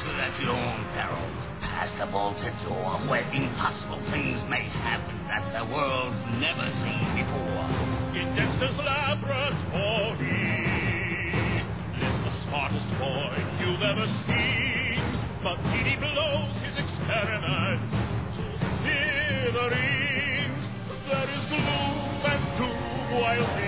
to that long barrel, past a bolted door, where impossible things may happen that the world's never seen before. In Dexter's laboratory lives the smartest boy you've ever seen. But he blows his experiments to smithereens. There is gloom and doom while